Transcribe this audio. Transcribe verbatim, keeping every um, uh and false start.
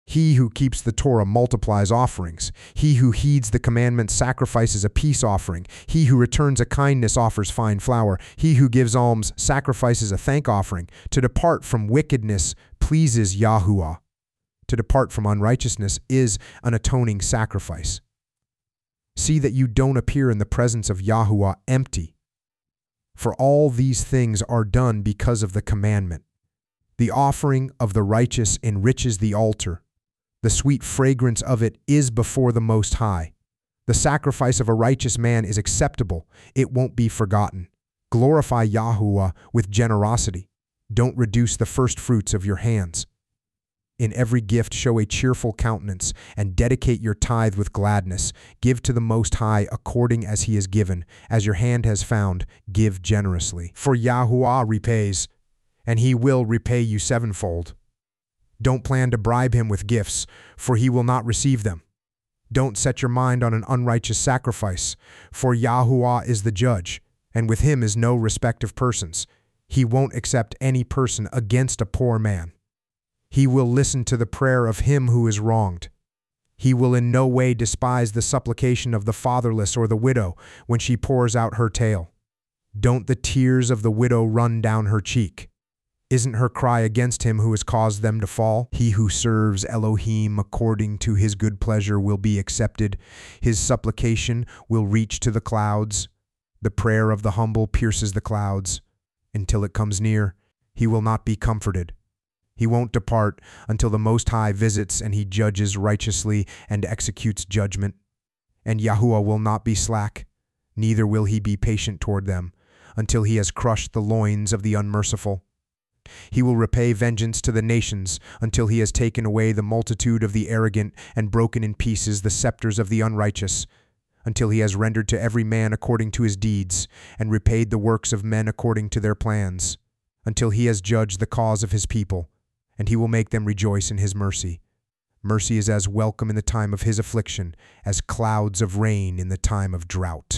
He who keeps the Torah multiplies offerings. He who heeds the commandments sacrifices a peace offering. He who returns a kindness offers fine flour. He who gives alms sacrifices a thank offering. To depart from wickedness pleases Yahuwah. To depart from unrighteousness is an atoning sacrifice. See that you don't appear in the presence of Yahuwah empty. For all these things are done because of the commandment. The offering of the righteous enriches the altar. The sweet fragrance of it is before the Most High. The sacrifice of a righteous man is acceptable. It won't be forgotten. Glorify Yahuwah with generosity. Don't reduce the first fruits of your hands. In every gift show a cheerful countenance, and dedicate your tithe with gladness. Give to the Most High according as he has given. As your hand has found, give generously. For Yahuwah repays, and he will repay you sevenfold. Don't plan to bribe him with gifts, for he will not receive them. Don't set your mind on an unrighteous sacrifice, for Yahuwah is the judge, and with him is no respect of persons. He won't accept any person against a poor man. He will listen to the prayer of him who is wronged. He will in no way despise the supplication of the fatherless or the widow when she pours out her tale. Don't the tears of the widow run down her cheek? Isn't her cry against him who has caused them to fall? He who serves Elohim according to his good pleasure will be accepted. His supplication will reach to the clouds. The prayer of the humble pierces the clouds. Until it comes near, he will not be comforted. He won't depart until the Most High visits and he judges righteously and executes judgment. And Yahuwah will not be slack, neither will he be patient toward them, until he has crushed the loins of the unmerciful. He will repay vengeance to the nations until he has taken away the multitude of the arrogant and broken in pieces the scepters of the unrighteous, until he has rendered to every man according to his deeds and repaid the works of men according to their plans, until he has judged the cause of his people, and he will make them rejoice in his mercy. Mercy is as welcome in the time of his affliction as clouds of rain in the time of drought.